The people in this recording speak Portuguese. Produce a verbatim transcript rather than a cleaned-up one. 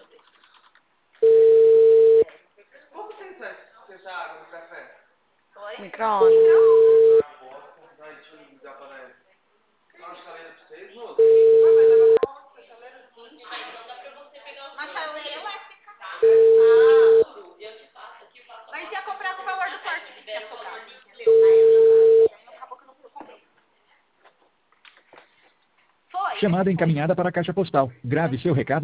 Como você sai essa água do café? Micro-ondas. Ah, bosta. Vai, deixa eu ligar pra ela. Dá uma chaleira pra vocês, moço? Ué, mas ela gosta, chaleira. Ah, então dá pra você pegar o seu. Uma chaleira elétrica. Ah, eu te passo aqui, faço a Mas conta ia pra comprar você. com o valor do Aí corte te que libera tinha o sobrado, valorzinho que entendeu? Na época. Aí acabou que eu não comprei. Foi. Chamada encaminhada para a caixa postal. Grave seu recado.